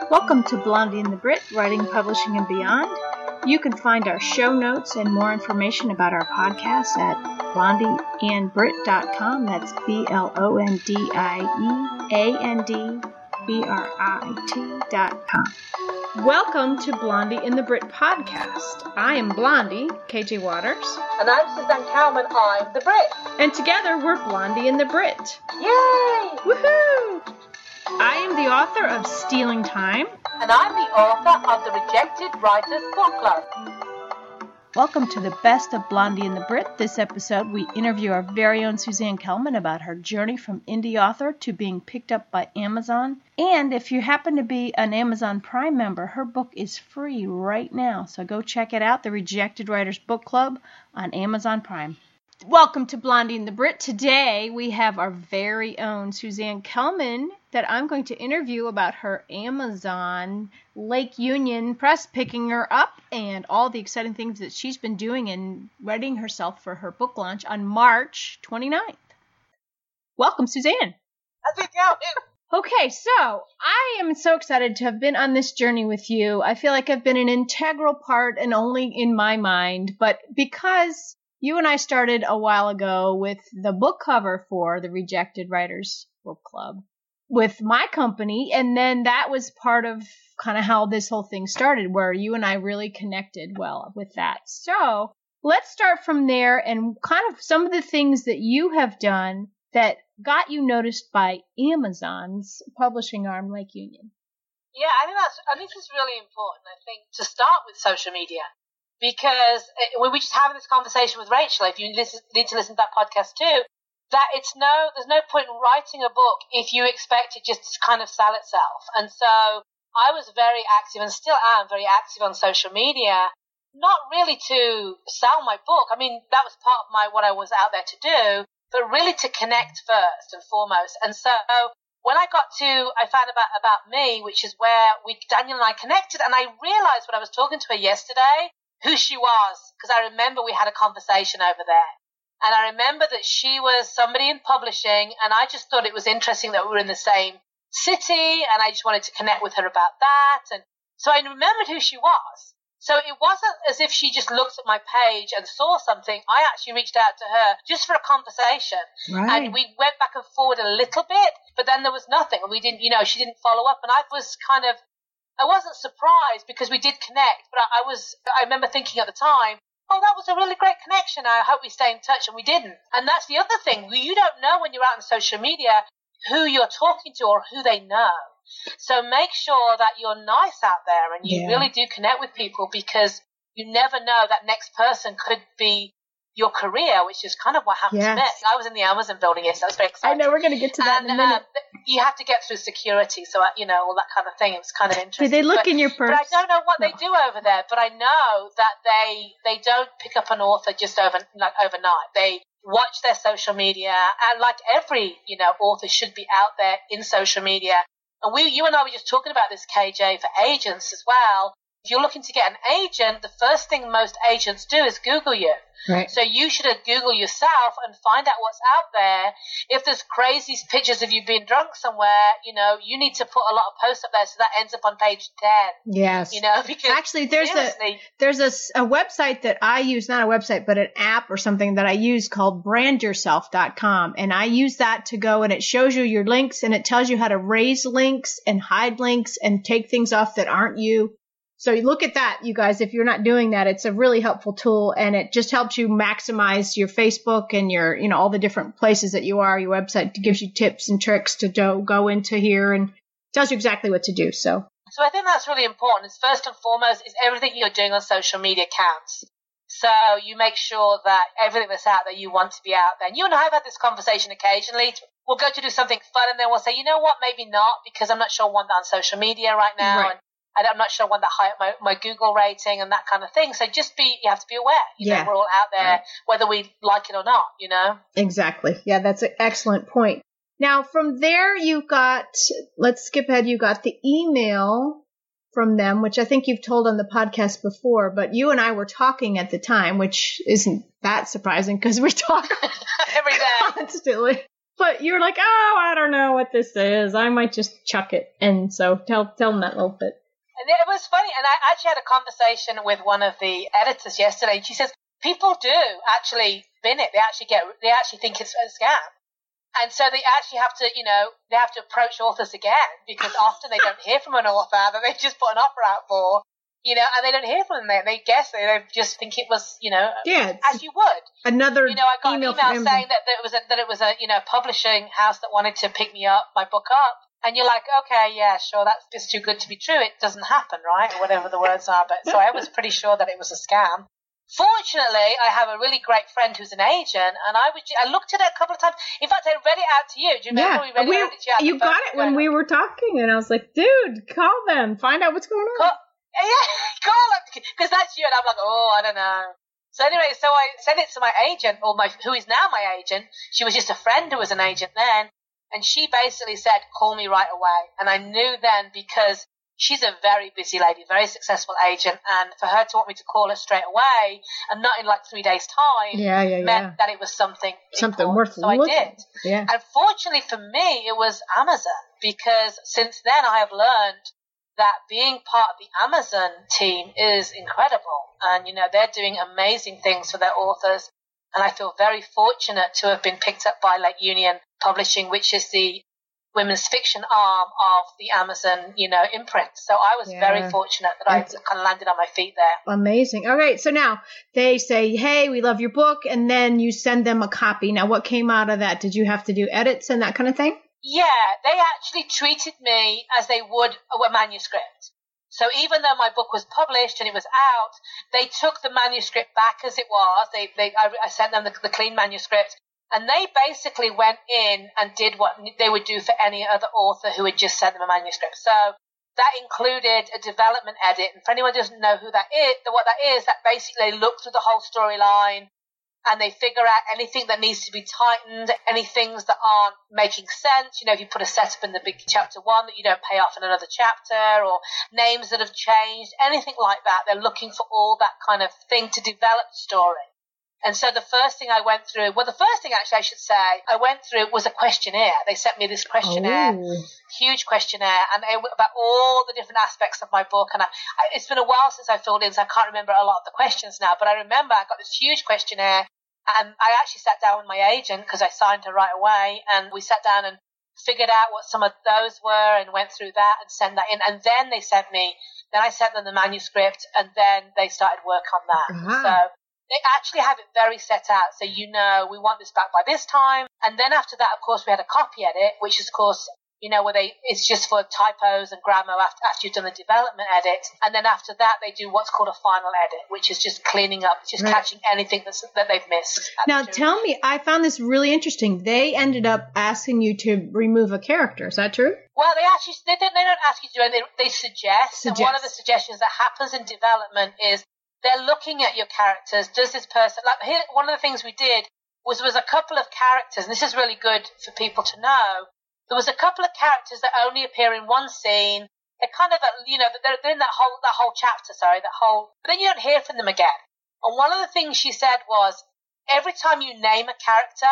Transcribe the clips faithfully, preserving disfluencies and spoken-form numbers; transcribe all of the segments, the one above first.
Welcome to Blondie and the Brit, Writing, Publishing, and Beyond. You can find our show notes and more information about our podcast at blondie and brit dot com. That's B L O N D I E A N D B R I T dot com. Welcome to Blondie and the Brit podcast. I am Blondie, K J Waters. And I'm Suzanne Cowman, I'm the Brit. And together we're Blondie and the Brit. Yay! Woohoo! I am the author of Stealing Time. And I'm the author of the Rejected Writers Book Club. Welcome to the best of Blondie and the Brit. This episode, we interview our very own Suzanne Kelman about her journey from indie author to being picked up by Amazon. And if you happen to be an Amazon Prime member, her book is free right now. So go check it out, the Rejected Writers Book Club on Amazon Prime. Welcome to Blondie and the Brit. Today, we have our very own Suzanne Kelman that I'm going to interview about her Amazon Lake Union Press picking her up and all the exciting things that she's been doing and readying herself for her book launch on March twenty-ninth. Welcome, Suzanne. How's it going? Okay, so I am so excited to have been on this journey with you. I feel like I've been an integral part and only in my mind, but because you and I started a while ago with the book cover for the Rejected Writers Book Club with my company, and then that was part of kind of how this whole thing started, where you and I really connected well with that. So let's start from there and kind of some of the things that you have done that got you noticed by Amazon's publishing arm, Lake Union. Yeah, I think that's. I think it's really important. I think to start with social media. Because when we just having this conversation with Rachel, if you listen, need to listen to that podcast too, that it's no, there's no point in writing a book if you expect it just to kind of sell itself. And so I was very active and still am very active on social media, not really to sell my book. I mean, that was part of my, what I was out there to do, but really to connect first and foremost. And so when I got to, I found about, about me, which is where we, Daniel and I connected, and I realized when I was talking to her yesterday, who she was, because I remember we had a conversation over there. And I remember that she was somebody in publishing, and I just thought it was interesting that we were in the same city, and I just wanted to connect with her about that. And so I remembered who she was. So it wasn't as if she just looked at my page and saw something. I actually reached out to her just for a conversation. Right. And we went back and forward a little bit, but then there was nothing. And we didn't, you know, she didn't follow up. And I was kind of, I wasn't surprised because we did connect, but I, I was, I remember thinking at the time, oh, that was a really great connection. I hope we stay in touch, and we didn't. And that's the other thing. You don't know when you're out on social media who you're talking to or who they know. So make sure that you're nice out there and you yeah. really do connect with people, because you never know that next person could be your career, which is kind of what happened yes. to me. I was in the Amazon building yesterday. I was very excited. I know, we're going to get to that and, in a minute. Uh, you have to get through security, so, you know, all that kind of thing. It was kind of interesting. Did they look but, in your purse? But I don't know what no. they do over there, but I know that they they don't pick up an author just over like overnight. They watch their social media, and like every, you know, author should be out there in social media. And we, you and I were just talking about this, K J, for agents as well. If you're looking to get an agent, the first thing most agents do is Google you. Right. So you should Google yourself and find out what's out there. If there's crazy pictures of you being drunk somewhere, you know, you need to put a lot of posts up there so that ends up on page ten. Yes. You know, because actually there's a there's a, a website that I use, not a website, but an app or something that I use called brand yourself dot com. And I use that to go, and it shows you your links, and it tells you how to raise links and hide links and take things off that aren't you. So you look at that, you guys. If you're not doing that, it's a really helpful tool, and it just helps you maximize your Facebook and your, you know, all the different places that you are. Your website gives you tips and tricks to do, go into here and tells you exactly what to do. So, so I think that's really important. Is first and foremost is everything you're doing on social media counts. So you make sure that everything that's out there, you want to be out there. And you and I have had this conversation occasionally. We'll go to do something fun, and then we'll say, you know what, maybe not, because I'm not sure I want that on social media right now. Right. And I'm not sure I want the high, my, my Google rating and that kind of thing. So just be, you have to be aware. You yeah. know, we're all out there, right. whether we like it or not, you know? Exactly. Yeah, that's an excellent point. Now, from there, you got, let's skip ahead, you got the email from them, which I think you've told on the podcast before, but you and I were talking at the time, which isn't that surprising because we talk every day. Constantly. But you're like, oh, I don't know what this is. I might just chuck it. And so tell tell them that a little bit. And it was funny, and I actually had a conversation with one of the editors yesterday, and she says, people do actually bin it. They actually get, they actually think it's a scam. And so they actually have to, you know, they have to approach authors again, because often they don't hear from an author that they just put an offer out for, you know, and they don't hear from them. They, they guess, they, they just think it was, you know, yeah, as you would. Another You know, I got email an email saying that, that it was a, that it was a, you know, publishing house that wanted to pick me up, my book up. And you're like, okay, yeah, sure, that's just too good to be true. It doesn't happen, right? Or whatever the words are. But so I was pretty sure that it was a scam. Fortunately, I have a really great friend who's an agent, and I was, I looked at it a couple of times. In fact, I read it out to you. Do you remember yeah. we read we, it out to you? You got it when we were talking, and I was like, dude, call them. Find out what's going on. Call, yeah, call them. Because that's you, and I'm like, oh, I don't know. So anyway, so I sent it to my agent, or my who is now my agent. She was just a friend who was an agent then. And she basically said, call me right away. And I knew then, because she's a very busy lady, very successful agent. And for her to want me to call her straight away and not in like three days' time yeah, yeah, meant yeah. that it was something Something important. worth So looking. I did. Yeah. And fortunately for me, it was Amazon. Because since then I have learned that being part of the Amazon team is incredible. And, you know, they're doing amazing things for their authors. And I feel very fortunate to have been picked up by Lake Union Publishing, which is the women's fiction arm of the Amazon, you know, imprint. So I was yeah. very fortunate that I kind of landed on my feet there. Amazing. All right. So now they say, hey, we love your book. And then you send them a copy. Now, what came out of that? Did you have to do edits and that kind of thing? Yeah, they actually treated me as they would a manuscript. So even though my book was published and it was out, they took the manuscript back as it was. They, they, I, I sent them the, the clean manuscript, and they basically went in and did what they would do for any other author who had just sent them a manuscript. So that included a development edit. And for anyone who doesn't know who that is, what that is, that basically they look through the whole storyline and they figure out anything that needs to be tightened, any things that aren't making sense. You know, if you put a setup in the big chapter one that you don't pay off in another chapter, or names that have changed, anything like that. They're looking for all that kind of thing to develop the story. And so the first thing I went through, well, the first thing actually I should say I went through was a questionnaire. They sent me this questionnaire, oh. huge questionnaire, and it, about all the different aspects of my book. And I, I, it's been a while since I filled in, so I can't remember a lot of the questions now. But I remember I got this huge questionnaire, and I actually sat down with my agent because I signed her right away, and we sat down and figured out what some of those were and went through that and sent that in. And then they sent me, then I sent them the manuscript, and then they started work on that. Uh-huh. So they actually have it very set out. So, you know, we want this back by this time. And then after that, of course, we had a copy edit, which is, of course, you know, where they, it's just for typos and grammar after, after you've done the development edit. And then after that, they do what's called a final edit, which is just cleaning up, just right. catching anything that's, that they've missed. Now, tell me, I found this really interesting. They ended up asking you to remove a character. Is that true? Well, they actually, they don't, they don't ask you to do anything. They, they suggest. suggest. And one of the suggestions that happens in development is they're looking at your characters. Does this person, like here, one of the things we did was, was a couple of characters, and this is really good for people to know. There was a couple of characters that only appear in one scene. They're kind of, you know, they're, they're in that whole, that whole chapter, sorry, that whole, but then you don't hear from them again. And one of the things she said was, every time you name a character,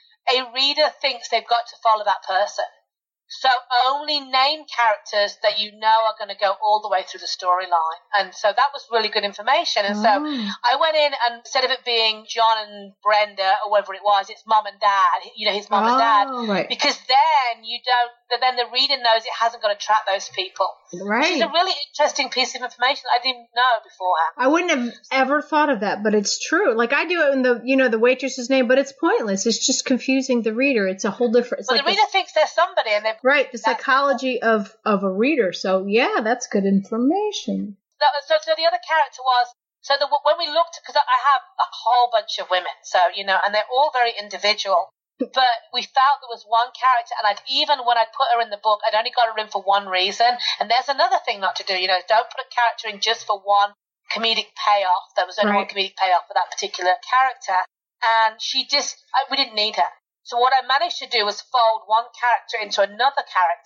a reader thinks they've got to follow that person. So only name characters that you know are going to go all the way through the storyline. And so that was really good information. And so oh. I went in, and instead of it being John and Brenda or whatever it was, it's mom and dad, you know, his mom oh, and dad. Right. Because then you don't, then the reader knows it hasn't got to track those people. Right. Which is a really interesting piece of information that I didn't know beforehand. I wouldn't have ever thought of that, but it's true. Like I do it in the, you know, the waitress's name, but it's pointless. It's just confusing the reader. It's a whole different. It's well, like the reader the, thinks there's somebody, and they've right. The psychology of of a reader. So yeah, that's good information. So, so, so the other character was, so the, when we looked, because I have a whole bunch of women, so, you know, and they're all very individual, but we felt there was one character, and I'd even, when I'd put her in the book, I'd only got her in for one reason, and there's another thing not to do, you know, don't put a character in just for one comedic payoff. There was only right. one comedic payoff for that particular character, and she just, I, we didn't need her. So what I managed to do was fold one character into another character,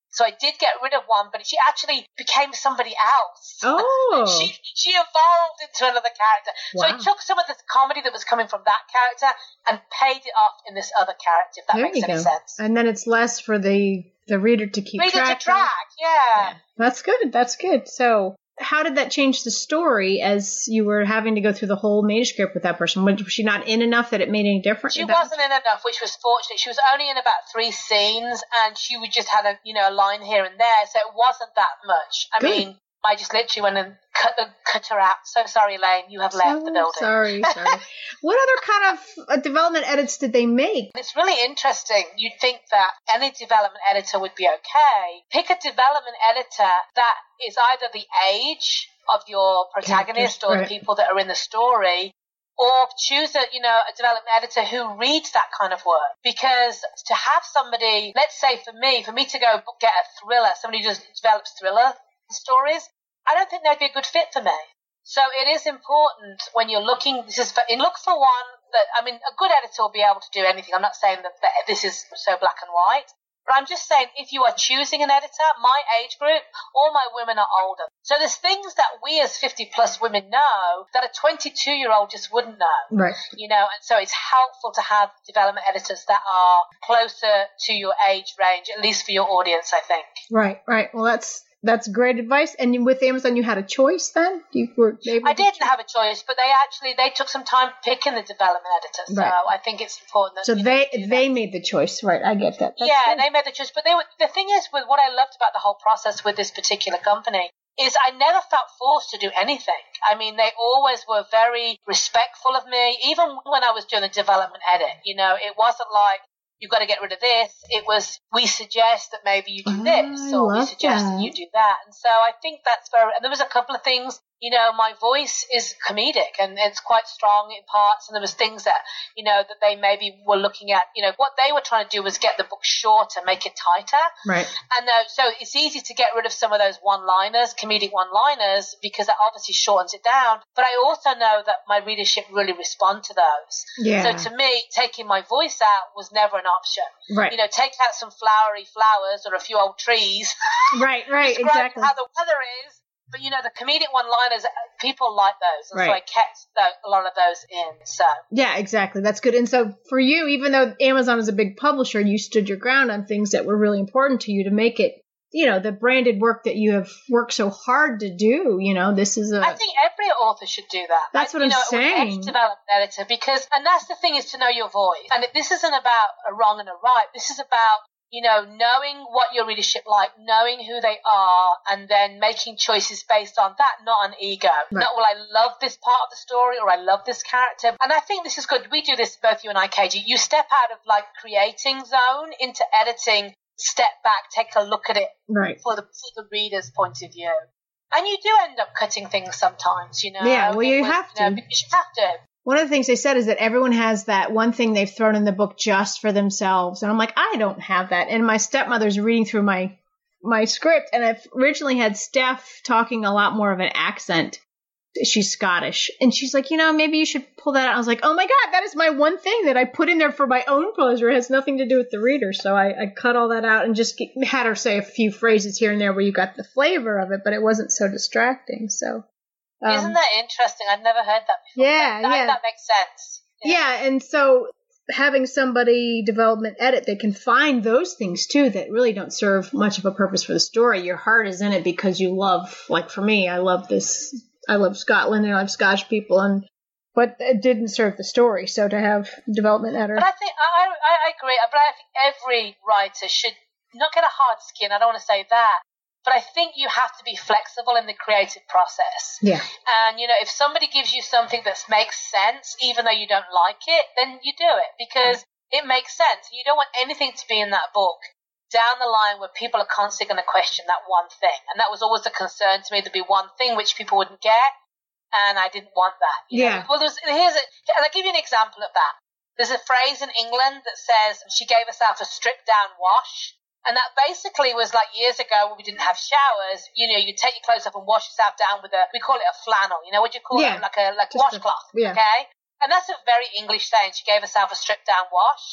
So I did get rid of one, but she actually became somebody else. Oh. she she evolved into another character. Wow. So I took some of the comedy that was coming from that character and paid it off in this other character, if that there makes you any go. sense. And then it's less for the, the reader to keep Reader track to track, of. yeah. Yeah. That's good. That's good. So how did that change the story as you were having to go through the whole manuscript with that person? Was she not in enough that it made any difference? She that wasn't in enough, which was fortunate. She was only in about three scenes, and she would just had a you know a line here and there, so it wasn't that much. I Good. mean, I just literally went and cut, uh, cut her out. So sorry, Elaine, you have left So the building. Sorry, sorry. What other kind of uh, development edits did they make? It's really interesting. You'd think that any development editor would be okay. Pick a development editor that is either the age of your protagonist or right. the people that are in the story, or choose a, you know, a development editor who reads that kind of work. Because to have somebody, let's say for me, for me to go get a thriller, somebody who just develops thriller stories, I don't think they'd be a good fit for me. So it is important when you're looking, this is for, look for one that, I mean, a good editor will be able to do anything. I'm not saying that, that this is so black and white. But I'm just saying, if you are choosing an editor, my age group, all my women are older. So there's things that we as fifty-plus women know that a twenty-two-year-old just wouldn't know. Right. You know, and so it's helpful to have development editors that are closer to your age range, at least for your audience, I think. Right, right. Well, that's that's great advice. And with Amazon, you had a choice then? You were able I to didn't choose? have a choice, but they actually, they took some time picking the development editor. So Right. I think it's important that So you they do that. they made the choice, right? I get that. That's yeah, good. they made the choice. But they were, the thing is, with what I loved about the whole process with this particular company is I never felt forced to do anything. I mean, they always were very respectful of me, even when I was doing the development edit. You know, it wasn't like, you've got to get rid of this. It was, we suggest that maybe you do Oh, this, I or we love suggest that. that. you do that. And so I think that's very, and there was a couple of things, you know, my voice is comedic and it's quite strong in parts. And there was things that, you know, that they maybe were looking at, you know, what they were trying to do was get the book shorter, make it tighter. Right. And uh, so it's easy to get rid of some of those one-liners, comedic one-liners, because that obviously shortens it down. But I also know that my readership really respond to those. Yeah. So to me, taking my voice out was never an option. Right. You know, take out some flowery flowers or a few old trees. Right, right, Describe exactly. how the weather is. But, you know, the comedic one-liners, people like those. And so Right. I kept the, a lot of those in. So Yeah, exactly. That's good. And so for you, even though Amazon is a big publisher, you stood your ground on things that were really important to you to make it, you know, the branded work that you have worked so hard to do. You know, this is a... I think every author should do that. That's like, what you I'm know, saying. Every development editor, because, and that's the thing, is to know your voice. And this isn't about a wrong and a right. This is about, you know, knowing what your readership like, knowing who they are, and then making choices based on that, not on ego. Right. Not, well, I love this part of the story, or I love this character. And I think this is good. We do this, both you and I, K G. You step out of, like, creating zone into editing, step back, take a look at it Right. for the, for the reader's point of view. And you do end up cutting things sometimes, you know. Yeah, well, you It was, have you know, to. because you have to. One of the things they said is that everyone has that one thing they've thrown in the book just for themselves. And I'm like, I don't have that. And my stepmother's reading through my my script, and I've originally had Steph talking a lot more of an accent. She's Scottish. And she's like, you know, maybe you should pull that out. I was like, oh my God, that is my one thing that I put in there for my own pleasure. It has nothing to do with the reader. So I, I cut all that out and just get, had her say a few phrases here and there where you got the flavor of it, but it wasn't so distracting. So. Um, Isn't that interesting? I'd never heard that before. Yeah, that, yeah. That makes sense. Yeah, and so having somebody development edit, they can find those things too that really don't serve much of a purpose for the story. Your heart is in it because you love, like for me, I love this, I love Scotland and I love Scottish people, and but it didn't serve the story. So to have development editor. But I think, I, I, I agree, but I think every writer should not get a hard skin. I don't want to say that. But I think you have to be flexible in the creative process. Yeah. And, you know, if somebody gives you something that makes sense, even though you don't like it, then you do it because it makes sense. You don't want anything to be in that book down the line where people are constantly going to question that one thing. And that was always a concern to me. There'd be one thing which people wouldn't get, and I didn't want that. You Yeah. know? Well, there's, here's a, and I'll give you an example of that. There's a phrase in England that says she gave herself a stripped-down wash. And that basically was like years ago when we didn't have showers, you know, you take your clothes up and wash yourself down with a, we call it a flannel, you know, what do you call Yeah, it? Like a like just a- washcloth, yeah. okay? And that's a very English saying. She gave herself a stripped down wash.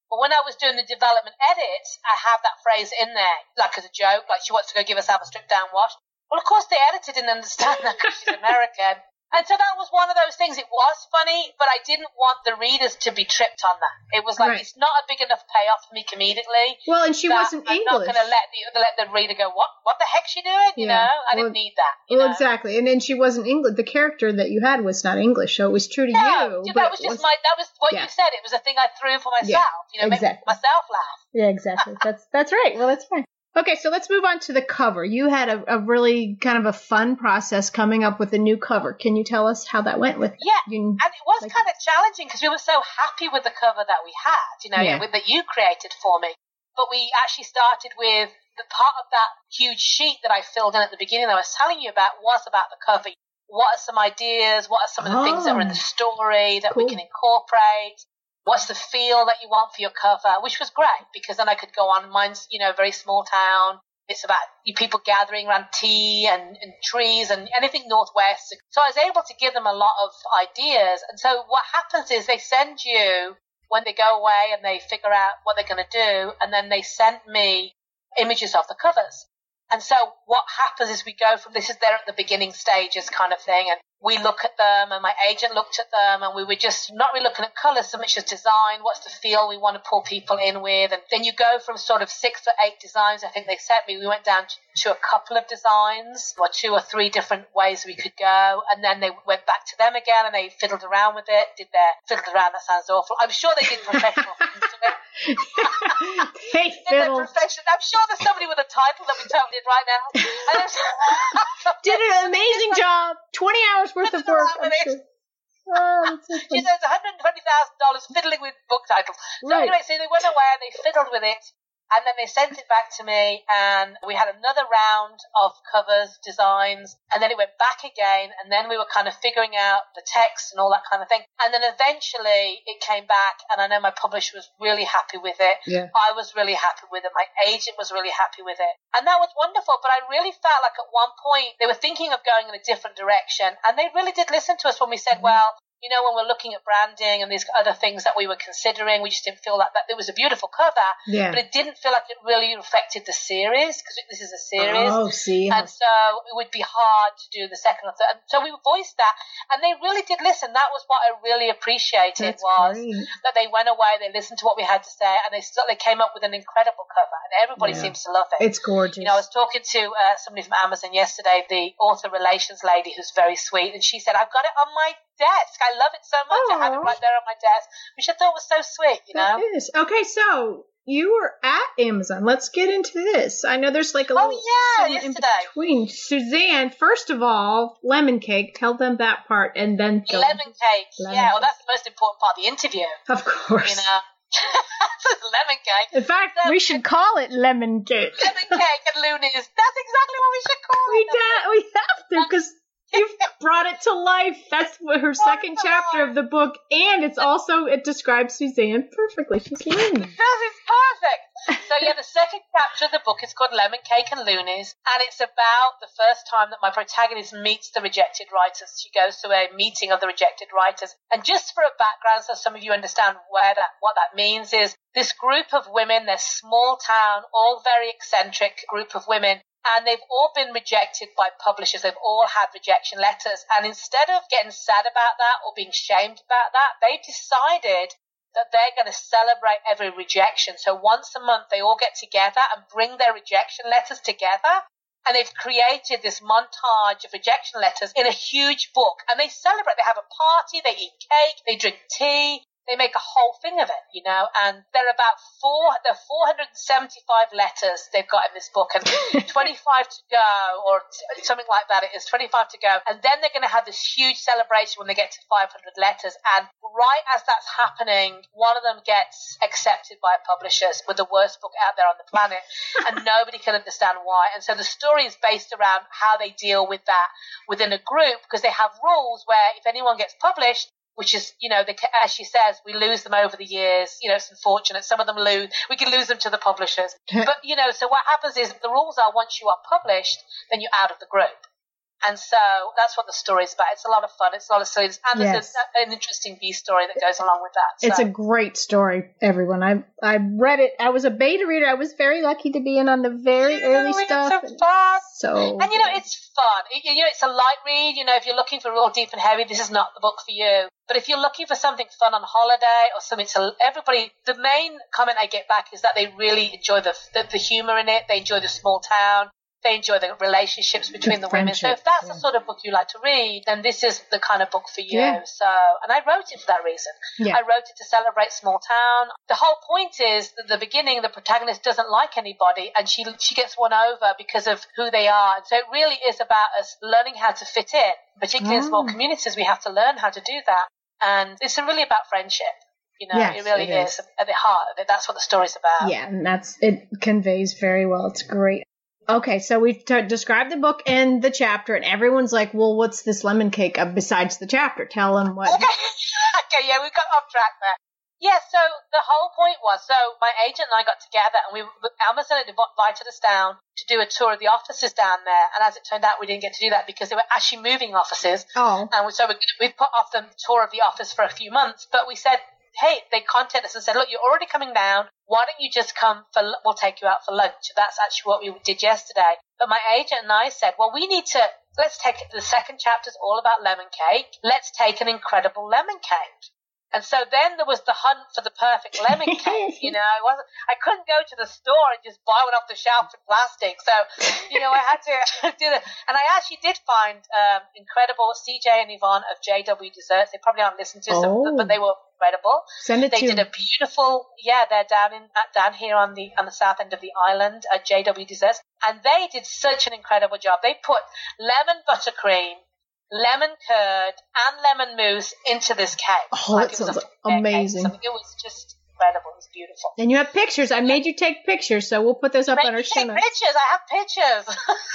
But when I was doing the development edits, I have that phrase in there, like as a joke, like she wants to go give herself a stripped down wash. Well, of course, the editor didn't understand that because she's American. And so that was one of those things. It was funny, but I didn't want the readers to be tripped on that. It was like, right. It's not a big enough payoff for me comedically. Well, and she wasn't I'm English. I'm not going to let the, let the reader go, what What the heck's she doing? You yeah. know, I well, didn't need that. You well, know? exactly. And then she wasn't English. The character that you had was not English, so it was true to no, you. No, that was just was, my, that was what yeah. you said. It was a thing I threw for myself. Yeah, you know, exactly. make myself laugh. Yeah, exactly. That's, that's right. Well, that's fine. Okay, so let's move on to the cover. You had a, a really kind of a fun process coming up with a new cover. Can you tell us how that went with Yeah, you, and it was like, kind of challenging because we were so happy with the cover that we had, you know, yeah. with, that you created for me. But we actually started with the part of that huge sheet that I filled in at the beginning that I was telling you about was about the cover. What are some ideas? What are some of the oh, things that are in the story that cool. we can incorporate? What's the feel that you want for your cover? Which was great because then I could go on. Mine's, you know, a very small town. It's about people gathering around tea and, and trees and anything northwest. So I was able to give them a lot of ideas. And so what happens is they send you when they go away and they figure out what they're going to do. And then they send me images of the covers. And so what happens is we go from this is there at the beginning stages kind of thing. And we look at them and my agent looked at them and we were just not really looking at colours so much as design. What's the feel we want to pull people in with? And then you go from sort of six or eight designs I think they sent me. We went down to, to a couple of designs or two or three different ways we could go. And then they went back to them again and they fiddled around with it, did their fiddled around. That sounds awful. I'm sure they did professional things to it. They fiddled. I'm sure there's somebody with a title that we totally did right now. Did an amazing job. twenty hours worth of work. I'm sure. Oh, that's so she says one hundred twenty thousand dollars fiddling with book titles. So right. anyway, so they went away and they fiddled with it. And then they sent it back to me and we had another round of covers, designs, and then it went back again. And then we were kind of figuring out the text and all that kind of thing. And then eventually it came back and I know my publisher was really happy with it. Yeah. I was really happy with it. My agent was really happy with it. And that was wonderful. But I really felt like at one point they were thinking of going in a different direction. And they really did listen to us when we said, mm-hmm. well, you know, when we're looking at branding and these other things that we were considering, we just didn't feel like that. It was a beautiful cover, yeah. but it didn't feel like it really reflected the series because this is a series. Oh, see. And so it would be hard to do the second or third. And so we voiced that, and they really did listen. That was what I really appreciated. That's was great. that they went away, they listened to what we had to say, and they still they came up with an incredible cover, and everybody yeah. seems to love it. It's gorgeous. You know, I was talking to uh, somebody from Amazon yesterday, the author relations lady, who's very sweet, and she said, "I've got it on my desk. I love it so much. Aww. I have it right there on my desk," which I thought was so sweet, you know? That is. Okay, so you were at Amazon. Let's get into this. I know there's like a oh, little yeah, in yesterday. between. Suzanne, first of all, lemon cake. Tell them that part, and then go. Lemon cake. Lemon yeah, cake. well, that's the most important part of the interview. Of course. You know? Lemon cake. In fact, so, we should call it lemon cake. Lemon cake and loonies. That's exactly what we should call we it. Da- we have to, because you've brought it to life. That's what her second chapter of the book, and it's also, it describes Suzanne perfectly. She's loony. It does, it's perfect. So yeah, the second chapter of the book is called Lemon Cake and Loonies, and it's about the first time that my protagonist meets the rejected writers. She goes to a meeting of the rejected writers. And just for a background, so some of you understand where that what that means, is this group of women, they're small town, all very eccentric group of women, and they've all been rejected by publishers. They've all had rejection letters. And instead of getting sad about that or being shamed about that, they decided that they're going to celebrate every rejection. So once a month, they all get together and bring their rejection letters together. And they've created this montage of rejection letters in a huge book. And they celebrate. They have a party. They eat cake. They drink tea. They make a whole thing of it, you know, and there are about four, there are four hundred seventy-five letters they've got in this book, and twenty-five to go, or t- something like that. It is twenty-five to go. And then they're going to have this huge celebration when they get to five hundred letters. And right as that's happening, one of them gets accepted by publishers with the worst book out there on the planet, and nobody can understand why. And so the story is based around how they deal with that within a group, because they have rules where if anyone gets published, which is, you know, they, as she says, we lose them over the years. You know, it's unfortunate. Some of them lose. We can lose them to the publishers. But, you know, so what happens is the rules are once you are published, then you're out of the group. And so that's what the story's about. It's a lot of fun. It's a lot of silliness. And Yes. there's a, an interesting B story that goes along with that. So. It's a great story, everyone. I I read it. I was a beta reader. I was very lucky to be in on the very yeah, early we stuff. Had some fun. So, and you know, it's fun. You know, it's a light read. You know, if you're looking for real deep and heavy, this is not the book for you. But if you're looking for something fun on holiday or something to everybody, the main comment I get back is that they really enjoy the the, the humor in it. They enjoy the small town. They enjoy the relationships between the, the women. So if that's yeah. the sort of book you like to read, then this is the kind of book for you. Yeah. So, and I wrote it for that reason. Yeah. I wrote it to celebrate small town. The whole point is that at the beginning, the protagonist doesn't like anybody, and she she gets won over because of who they are. And so it really is about us learning how to fit in, particularly oh. in small communities. We have to learn how to do that. And it's really about friendship. You know, yes, it really it is. is at the heart of it. That's what the story's about. Yeah, and that's it conveys very well. It's great. Okay, so we've t- described the book and the chapter, and everyone's like, well, what's this lemon cake uh, besides the chapter? Tell them what. Okay, okay yeah, we got off track there. Yeah, so the whole point was, so my agent and I got together, and we Amazon had invited us down to do a tour of the offices down there, and as it turned out, we didn't get to do that because they were actually moving offices. Oh. And so we, we put off the tour of the office for a few months, but we said, hey, they contacted us and said, look, you're already coming down. Why don't you just come for, we'll take you out for lunch. That's actually what we did yesterday. But my agent and I said, well, we need to, let's take it. The second chapter is all about lemon cake. Let's take an incredible lemon cake. And so then there was the hunt for the perfect lemon cake. You know, it wasn't, I couldn't go to the store and just buy one off the shelf in plastic. So, you know, I had to do that. And I actually did find um, incredible C J and Yvonne of J W Desserts. They probably haven't listened to us, oh. but they were incredible. Send it they to did a beautiful, yeah, they're down in down here on the on the south end of the island at J W Desserts. And they did such an incredible job. They put lemon buttercream, lemon curd, and lemon mousse into this cake. Oh, like that sounds amazing. So it was just incredible. It was beautiful. And you have pictures. I made you take pictures, so we'll put those up on our show notes. Pictures. I have pictures.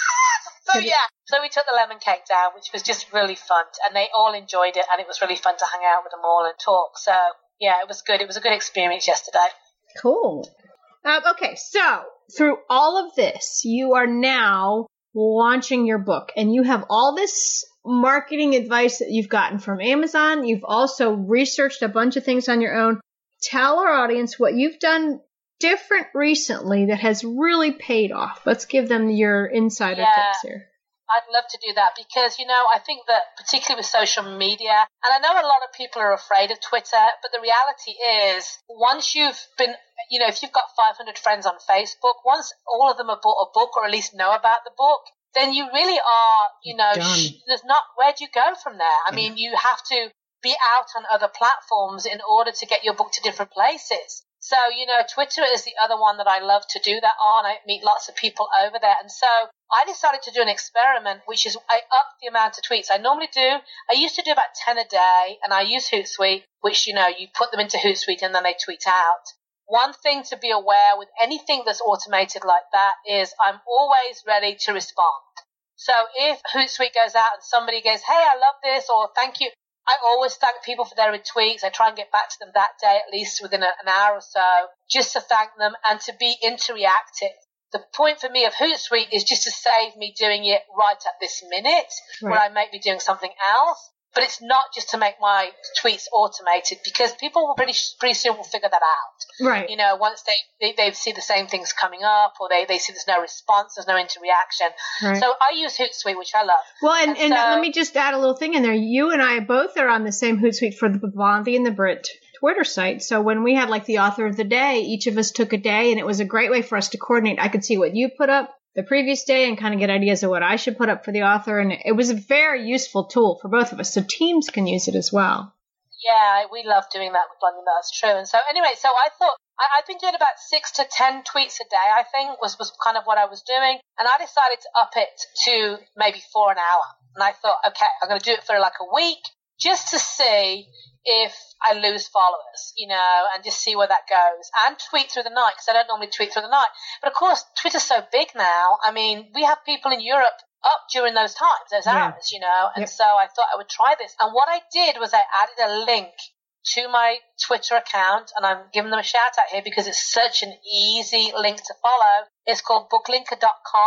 So yeah, so we took the lemon cake down, which was just really fun, and they all enjoyed it, and it was really fun to hang out with them all and talk. So yeah, it was good. It was a good experience yesterday. Cool. Um, okay, so through all of this, you are now launching your book, and you have all this marketing advice that you've gotten from Amazon. You've also researched a bunch of things on your own. Tell our audience what you've done different recently that has really paid off. Let's give them your insider yeah, tips here. I'd love to do that because, you know, I think that particularly with social media, and I know a lot of people are afraid of Twitter, but the reality is once you've been, you know, if you've got five hundred friends on Facebook, once all of them have bought a book or at least know about the book, then you really are, you know, sh- there's not, where do you go from there? I mean, you have to be out on other platforms in order to get your book to different places. So, you know, Twitter is the other one that I love to do that on. I meet lots of people over there. And so I decided to do an experiment, which is I upped the amount of tweets. I normally do, I used to do about ten a day, and I use Hootsuite, which, you know, you put them into Hootsuite and then they tweet out. One thing to be aware with anything that's automated like that is I'm always ready to respond. So if Hootsuite goes out and somebody goes, hey, I love this, or thank you, I always thank people for their retweets. I try and get back to them that day, at least within a, an hour or so, just to thank them and to be interreactive. The point for me of Hootsuite is just to save me doing it right at this minute, right, where I might be doing something else. But it's not just to make my tweets automated, because people will pretty, pretty soon will figure that out. Right. You know, once they, they, they see the same things coming up, or they, they see there's no response, there's no interreaction. Right. So I use Hootsuite, which I love. Well, and, and, and so, let me just add a little thing in there. You and I both are on the same Hootsuite for the Blondie and the Brit Twitter site. So when we had like the author of the day, each of us took a day, and it was a great way for us to coordinate. I could see what you put up the previous day and kind of get ideas of what I should put up for the author. And it was a very useful tool for both of us. So teams can use it as well. Yeah, we love doing that with Blondie. That's true. And so anyway, so I thought I, I've been doing about six to ten tweets a day, I think was, was kind of what I was doing. And I decided to up it to maybe four an hour. And I thought, okay, I'm going to do it for like a week just to see if I lose followers, you know, and just see where that goes, and tweet through the night, because I don't normally tweet through the night. But of course, Twitter's so big now. I mean, we have people in Europe up during those times, those yeah. hours, you know, and yep. so I thought I would try this. And what I did was I added a link to my Twitter account, and I'm giving them a shout out here because it's such an easy link to follow. It's called booklinker dot com.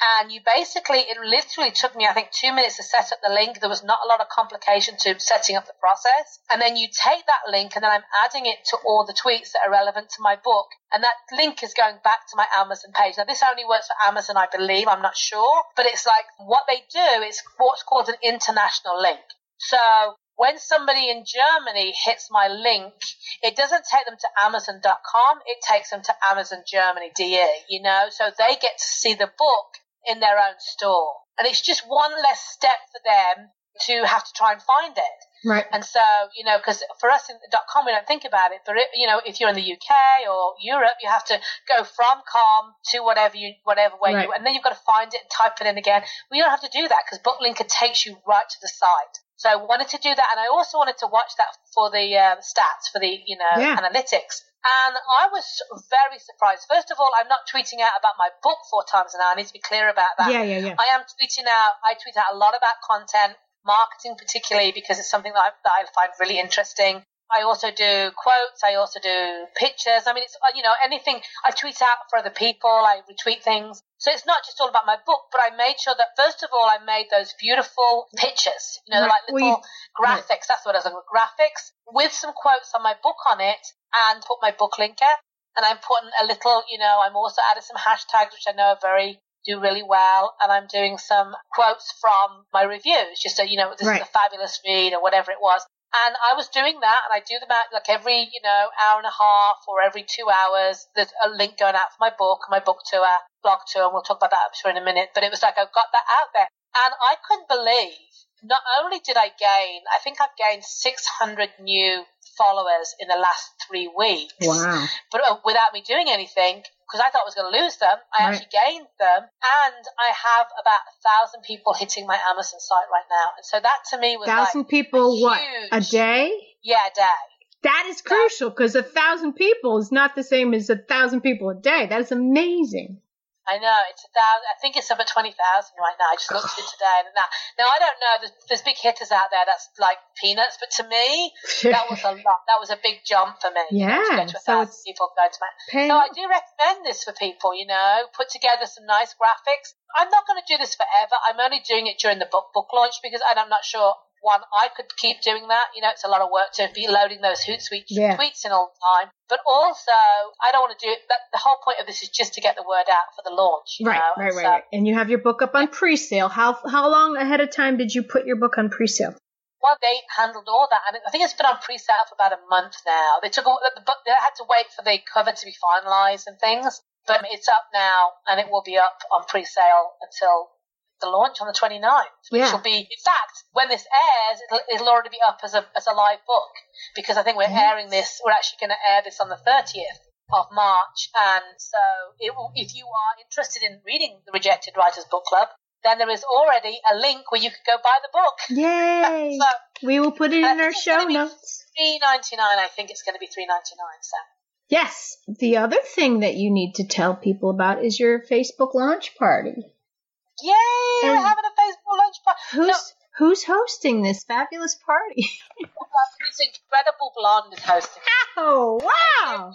And you basically, it literally took me, I think, two minutes to set up the link. There was not a lot of complication to setting up the process. And then you take that link and then I'm adding it to all the tweets that are relevant to my book. And that link is going back to my Amazon page. Now, this only works for Amazon, I believe. I'm not sure. But it's like what they do is what's called an international link. So when somebody in Germany hits my link, it doesn't take them to Amazon dot com. It takes them to Amazon Germany, D E, you know, so they get to see the book in their own store. And it's just one less step for them to have to try and find it. Right. And so, you know, because for us in .com, we don't think about it. But, it, you know, if you're in the U K or Europe, you have to go from com to whatever you, whatever way right. you, and then you've got to find it and type it in again. We don't have to do that because BookLinker takes you right to the site. So I wanted to do that, and I also wanted to watch that for the um, stats, for the, you know, yeah. analytics. And I was very surprised. First of all, I'm not tweeting out about my book four times an hour. I need to be clear about that. Yeah, yeah, yeah. I am tweeting out, I tweet out a lot about content, marketing particularly, because it's something that I, that I find really interesting. I also do quotes. I also do pictures. I mean, it's, you know, anything. I tweet out for other people. I retweet things. So it's not just all about my book, but I made sure that, first of all, I made those beautiful pictures, you know, right. like little well, you, graphics. Right. That's what I was looking for, graphics with some quotes on my book on it, and put my book linker. And I'm putting a little, you know, I'm also added some hashtags, which I know are very, do really well. And I'm doing some quotes from my reviews, just so, you know, this right. is a fabulous read or whatever it was. And I was doing that, and I do them out like every, you know, hour and a half or every two hours. There's a link going out for my book, my book tour, blog tour, and we'll talk about that I'm sure in a minute. But it was like I got that out there. And I couldn't believe, not only did I gain, I think I've gained six hundred new followers in the last three weeks. Wow. But uh, without me doing anything, because I thought I was going to lose them, I right. actually gained them. And I have about a thousand people hitting my Amazon site right now. And so that to me was thousand like people, huge, what, a day? Yeah, a day. That is crucial, because a thousand people is not the same as a thousand people a day. That is amazing. I know, it's a thousand. I think it's up at twenty thousand right now. I just looked at it today. And now, now I don't know. There's, there's big hitters out there that's like peanuts, but to me, that was a lot. That was a big jump for me. Yeah. You know, to get to a thousand so people going to my. So I do recommend this for people. You know, put together some nice graphics. I'm not going to do this forever. I'm only doing it during the book book launch because I'm not sure. One, I could keep doing that. You know, it's a lot of work to be loading those Hootsuite yeah. tweets in all the time. But also, I don't want to do it. That, the whole point of this is just to get the word out for the launch. You right, know? right, and right, so, right. And you have your book up on pre-sale. How how long ahead of time did you put your book on pre-sale? Well, they handled all that, and I think it's been on pre-sale for about a month now. They took the book. They had to wait for the cover to be finalised and things, but it's up now, and it will be up on pre-sale until the launch on the twenty-ninth, which yeah. will be, in fact, when this airs, it'll, it'll already be up as a as a live book, because I think we're yes. airing this, we're actually going to air this on the thirtieth of March, and so it will, if you are interested in reading the Rejected Writers Book Club, then there is already a link where you can go buy the book. Yay! So, we will put it in our show notes. three ninety-nine, I think it's going to be three ninety-nine, so. Yes, the other thing that you need to tell people about is your Facebook launch party. Yay! And we're having a Facebook lunch party. Who's no. who's hosting this fabulous party? This incredible blonde is hosting. Oh wow!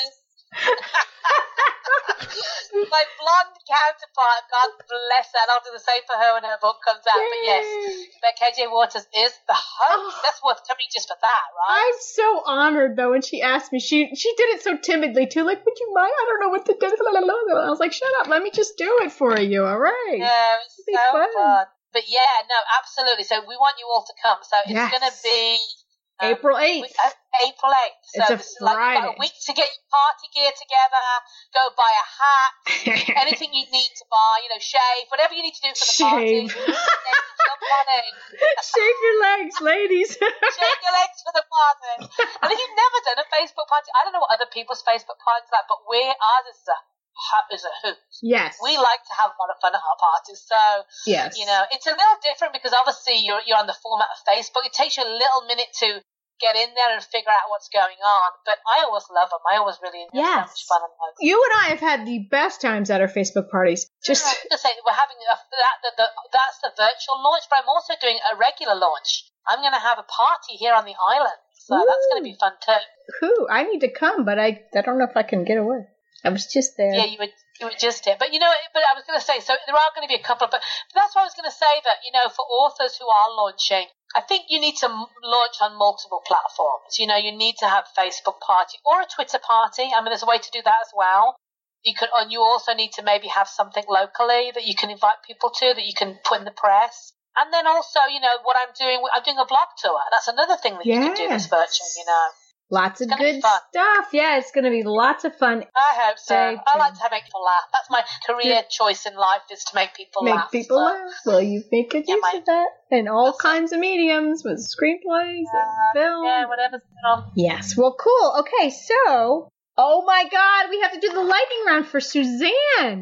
My blonde counterpart, God bless her. And I'll do the same for her when her book comes out. Yay. But yes, but K J Waters is the host. Oh. That's worth coming just for that, right? I'm so honored though when she asked me. She she did it so timidly too. Like, would you mind? I don't know what to do. I was like, shut up. Let me just do it for you. All right. Yeah, it was so fun. fun. But yeah, no, absolutely. So we want you all to come. So it's yes. going to be um, April eighth. Uh, April eighth. So it's a this is Friday. like about a week to get your party gear together. Go buy a hat. Anything you need to buy. You know, shave. Whatever you need to do for the shave. party. Jump on in. Shave your legs, ladies. Shave your legs for the party. And if you've never done a Facebook party, I don't know what other people's Facebook parties are like, but we're ours is a is a hoot. Yes. We like to have a lot of fun at our parties. So, yes. you know, it's a little different because obviously you're you're on the format of Facebook. It takes you a little minute to get in there and figure out what's going on. But I always love them. I always really enjoy yes. so much fun. And fun. You and I have had the best times at our Facebook parties. Just yeah, to say we're having a, that the, the, that's the virtual launch, but I'm also doing a regular launch. I'm going to have a party here on the island. So Ooh. That's going to be fun too. Ooh, I need to come, but I I don't know if I can get away. I was just there. Yeah, you would. You were just here. But, you know, but I was going to say, so there are going to be a couple, but, but that's why I was going to say that, you know, for authors who are launching, I think you need to m- launch on multiple platforms. You know, you need to have Facebook party or a Twitter party. I mean, there's a way to do that as well. You could, and you also need to maybe have something locally that you can invite people to, that you can put in the press. And then also, you know, what I'm doing, I'm doing a blog tour. That's another thing that yes. you can do this virtual, you know. Lots of good stuff. Yeah, it's going to be lots of fun. I hope so. Stay I like to make people laugh. That's my career yeah. choice in life, is to make people make laugh. Make people so. laugh. Well, you make good yeah, use my, of that in all kinds of mediums, with screenplays uh, and film. Yeah, whatever's going on. Yes. Well, cool. Okay, so, oh my God, we have to do the lightning round for Suzanne.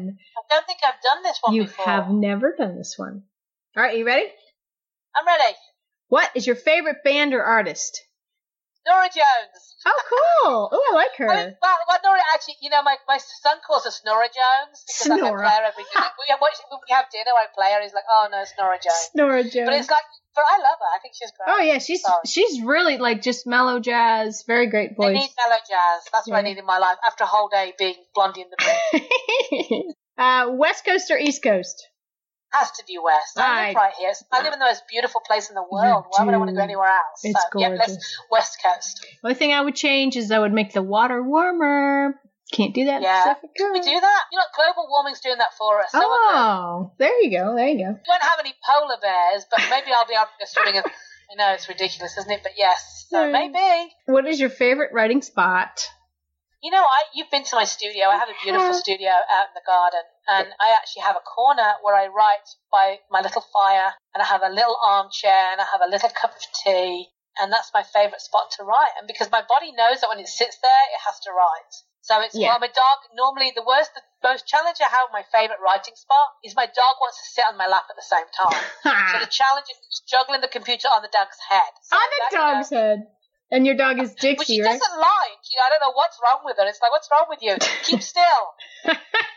I don't think I've done this one you before. You have never done this one. All right, you ready? I'm ready. What is your favorite band or artist? Nora Jones. Oh, cool. Oh, I like her. I mean, well, well, Nora, actually, you know, my, my son calls her Snora Jones. Because Snora. I play her every dinner. we, have, we have dinner, I play her. He's like, oh, no, Snora Jones. Snora Jones. But it's like, but I love her. I think she's great. Oh, yeah, she's Sorry. she's really, like, just mellow jazz. Very great voice. I need mellow jazz. That's yeah. what I need in my life after a whole day being Blondie in the Brit. uh, West Coast or East Coast? Has to be West. I live right here. I live in the most beautiful place in the world. Why would I want to go anywhere else? It's so, gorgeous. Yeah, let's West Coast. The only thing I would change is I would make the water warmer. Can't do that yeah. in Pacific Coast. We do that? You know, global warming's doing that for us. So oh, there you go. There you go. We won't have any polar bears, but maybe I'll be able to go swimming. In, I know it's ridiculous, isn't it? But yes, so maybe. What is your favorite writing spot? You know, I you've been to my studio. I have a beautiful studio out in the garden, and I actually have a corner where I write by my little fire, and I have a little armchair, and I have a little cup of tea, and that's my favourite spot to write. And because my body knows that when it sits there, it has to write. So it's yeah. well, my dog, normally the worst, the most challenge I have, my favourite writing spot, is my dog wants to sit on my lap at the same time. So the challenge is juggling the computer on the dog's head. So on the dog's you know, head. And your dog is Dixie, Which she right? doesn't like. You know, I don't know what's wrong with her. It's like, what's wrong with you? Keep still.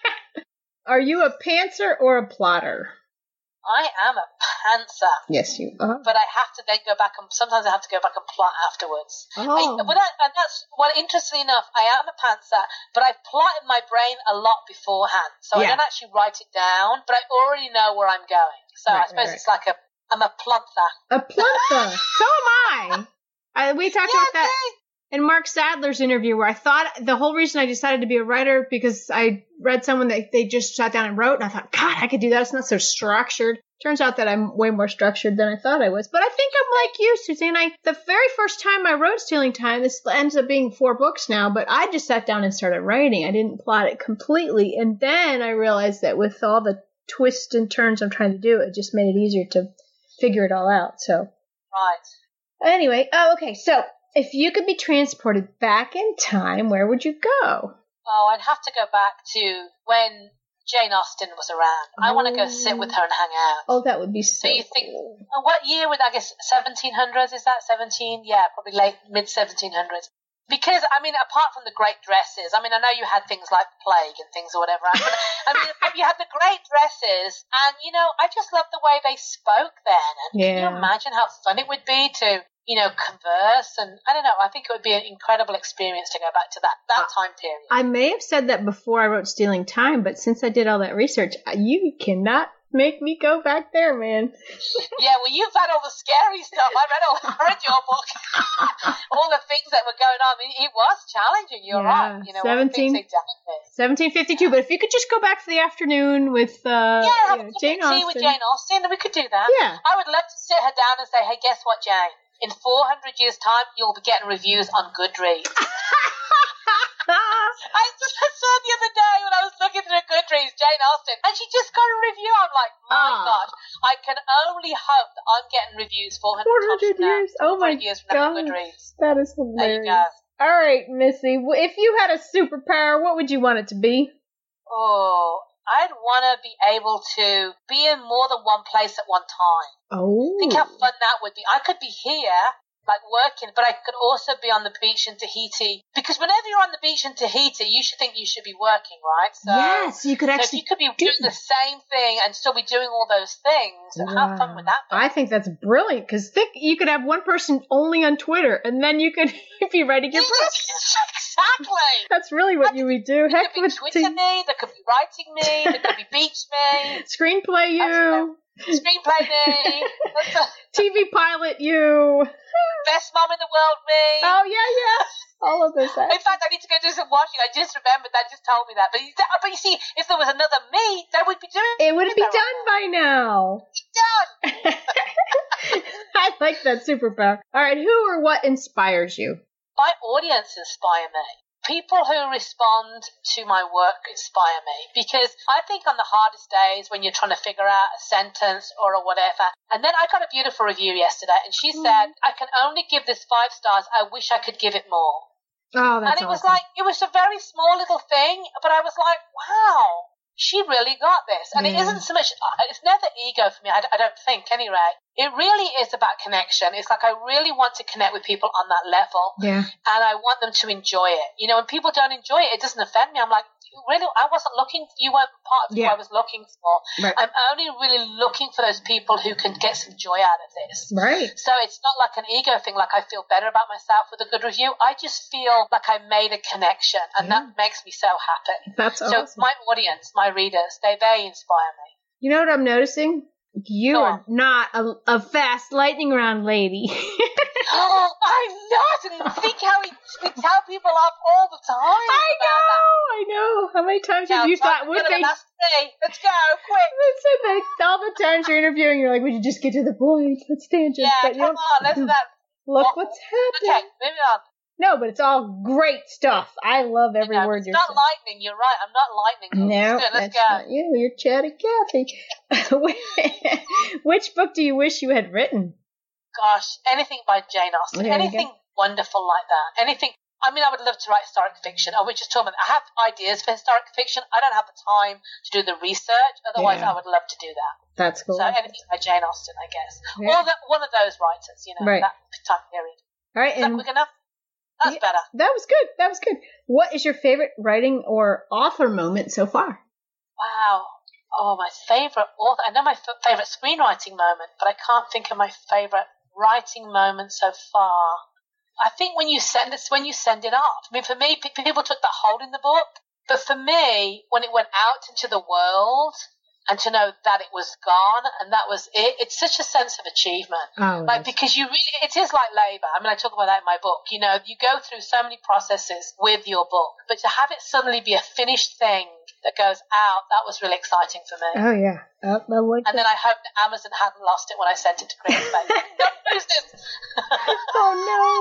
Are you a pantser or a plotter? I am a pantser. Yes, you are. But I have to then go back and sometimes I have to go back and plot afterwards. Oh. I, but I, and that's well, interestingly enough, I am a pantser, but I plot in my brain a lot beforehand, so yeah. I don't actually write it down, but I already know where I'm going. So right, I suppose right, it's like a I'm a planther. A planther. So am I. I. We talked yeah, about that. Okay. In Mark Sadler's interview, where I thought the whole reason I decided to be a writer because I read someone that they just sat down and wrote, and I thought, God, I could do that. It's not so structured. Turns out that I'm way more structured than I thought I was. But I think I'm like you, Suzanne. I the very first time I wrote Stealing Time, this ends up being four books now, but I just sat down and started writing. I didn't plot it completely, and then I realized that with all the twists and turns I'm trying to do, it just made it easier to figure it all out. So right. Anyway, oh, okay, so. If you could be transported back in time, where would you go? Oh, I'd have to go back to when Jane Austen was around. Oh. I want to go sit with her and hang out. Oh, that would be so, so you think, cool. What year would, I guess, seventeen hundreds, is that? seventeen? Yeah, probably late, mid seventeen hundreds. Because, I mean, apart from the great dresses, I mean, I know you had things like the plague and things or whatever, but, I mean, you had the great dresses, and, you know, I just loved the way they spoke then. And yeah. Can you imagine how fun it would be to, you know, converse? And I don't know, I think it would be an incredible experience to go back to that, that time period. I may have said that before I wrote Stealing Time, but since I did all that research, you cannot make me go back there, man. Yeah, well, you've had all the scary stuff. I read all I read your book. All the things that were going on. I mean, it was challenging. You're yeah, right. You know, seventeen, seventeen fifty-two. But if you could just go back for the afternoon with uh, yeah, have you know, a Jane tea Austen. with Jane Austen, we could do that. Yeah. I would love to sit her down and say, hey, guess what, Jane? In four hundred years' time, you'll be getting reviews on Goodreads. I just saw the other day when I was looking through Goodreads, Jane Austen, and she just got a review. I'm like, my oh. God, I can only hope that I'm getting reviews four hundred, four hundred years. Now, oh my years God, from Goodreads. That is hilarious. There you go. All right, Missy, if you had a superpower, what would you want it to be? Oh, I'd want to be able to be in more than one place at one time. Oh. Think how fun that would be. I could be here like working, but I could also be on the beach in Tahiti, because whenever you're on the beach in Tahiti, you should think you should be working, right? So, yes, you could actually. So if you could be doing the same thing and still be doing all those things, wow. How fun would that be? I think that's brilliant, because think you could have one person only on Twitter, and then you could be writing your book. Exactly. That's really what you would do. There Heck, could be Twitter me, there could be writing me, there could be beach me, screenplay you. Screenplay me. T V pilot you. Best mom in the world me. Oh, yeah, yeah. All of this. In fact, I need to go do some washing. I just remembered that, just told me that. But you, but you see, if there was another me, that would be doing it. would be done right by now. Done. I like that superpower. All right, who or what inspires you? My audience inspire me. People who respond to my work inspire me, because I think on the hardest days when you're trying to figure out a sentence or a whatever, and then I got a beautiful review yesterday, and she mm. said, I can only give this five stars. I wish I could give it more. Oh, that's And it awesome. was like, it was a very small little thing, but I was like, wow, she really got this. And yeah. It isn't so much, it's never ego for me, I, I don't think anyway. It really is about connection. It's like I really want to connect with people on that level. Yeah. And I want them to enjoy it. You know, when people don't enjoy it, it doesn't offend me. I'm like, really, I wasn't looking, you weren't part of yeah. who I was looking for. Right. I'm only really looking for those people who can get some joy out of this. Right. So it's not like an ego thing, like I feel better about myself with a good review. I just feel like I made a connection, and yeah. that makes me so happy. That's awesome. So my audience, my readers, they, they inspire me. You know what I'm noticing? You Go are on. not a, a fast lightning round lady. Oh, I'm not. And think how we, we tell people off all the time. I know, I know. How many times now, have you thought, would they? Last day. Let's go, quick. Listen, they, all the times you're interviewing, you're like, would you just get to the point? Let's tangent. Yeah, but come on, let's do that. Look what, what's happening. Okay, moving on. No, but it's all great stuff. I love every no, word it's you're not saying. lightning. You're right. I'm not lightning. No, let's, let's that's go. not you. You're Chatty Cathy. Which book do you wish you had written? Gosh, anything by Jane Austen. There Anything wonderful like that. Anything. I mean, I would love to write historic fiction. I was just talking about, I have ideas for historic fiction. I don't have the time to do the research. Otherwise, yeah. I would love to do that. That's cool. So anything by Jane Austen, I guess. Yeah. Or the, one of those writers, you know, right. that time period. All right. Is and that quick enough? That's yeah, better. That was good. That was good. What is your favorite writing or author moment so far? Wow. Oh, my favorite author. I know my f- favorite screenwriting moment, but I can't think of my favorite writing moment so far. I think when you send it, when you send it off. I mean, for me, p- people took that hold in the book, but for me, when it went out into the world and to know that it was gone and that was it, it's such a sense of achievement. Oh, like, because you really, it is like labor. I mean, I talk about that in my book. You know, you go through so many processes with your book, but to have it suddenly be a finished thing that goes out, that was really exciting for me. Oh, yeah. Oh, I like and that. then I hope that Amazon hadn't lost it when I sent it to Creative Space. Don't lose this. Oh,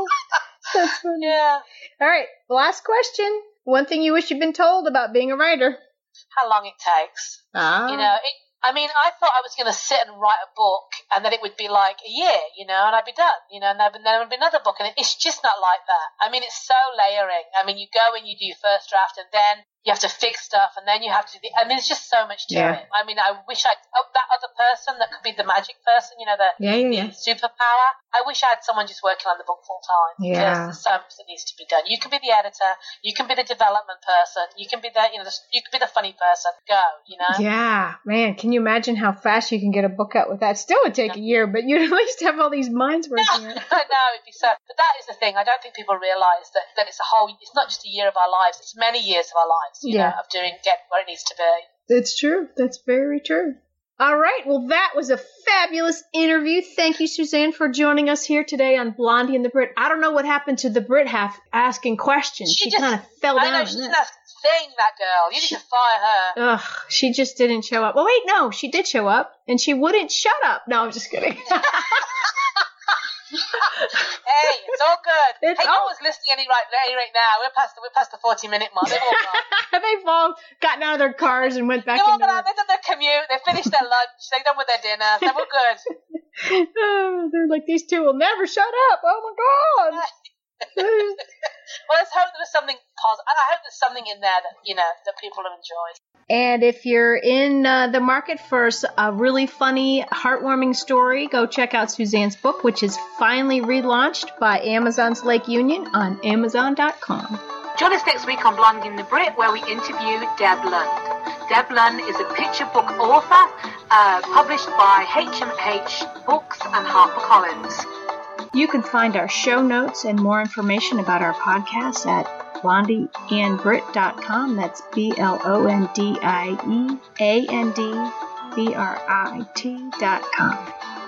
no. That's funny. Yeah. All right. Last question. One thing you wish you'd been told about being a writer. How long it takes. Ah. You know, it, I mean, I thought I was going to sit and write a book and then it would be like a year, you know, and I'd be done, you know, and then there would be another book. And it's just not like that. I mean, it's so layering. I mean, you go and you do your first draft and then you have to fix stuff and then you have to do the, I mean, there's just so much to yeah. it. I mean, I wish I, oh, that other person that could be the magic person, you know, the, yeah, yeah, yeah. the superpower. I wish I had someone just working on the book full time. Yeah. Because there's so much that needs to be done. You can be the editor. You can be the development person. You can be the, you know, the, you can be the funny person. Go, you know? Yeah, man. Can you imagine how fast you can get a book out with that? Still would take yeah. a year, but you'd at least have all these minds working no, out. I know, it'd be so. But that is the thing. I don't think people realise that, that it's a whole, it's not just a year of our lives. It's many years of our lives, you yeah. know, of doing, getting where it needs to be. It's true. That's very true. All right. Well, that was a fabulous interview. Thank you, Suzanne, for joining us here today on Blondie and the Brit. I don't know what happened to the Brit half asking questions. She, she kind of fell I down. I know, she didn't ask a thing, that girl. You she, need to fire her. Ugh, she just didn't show up. Well, wait, no, she did show up, and she wouldn't shut up. No, I'm just kidding. Hey, it's all good. It's hey, all... no one's listening any right, any right now. We're past the we're past the forty minute mark. They've all gone. They've all gotten out of their cars and went back. They've all into gone out. They've done their commute. They finished their lunch. They're done with their dinner. So we're good. Oh, they're like, these two will never shut up. Oh my god. Well, let's hope there was something positive. I hope there's something in there that, you know, that people have enjoyed. And if you're in uh, the market for a really funny, heartwarming story, go check out Suzanne's book, which is finally relaunched by Amazon's Lake Union on amazon dot com. Join us next week on Blondie and the Brit, where we interview Deb Lund. Deb Lund is a picture book author, uh, published by H and H Books and HarperCollins. You can find our show notes and more information about our podcast at blondie and brit dot com. That's B L O N D I E A N D B R I T dot com.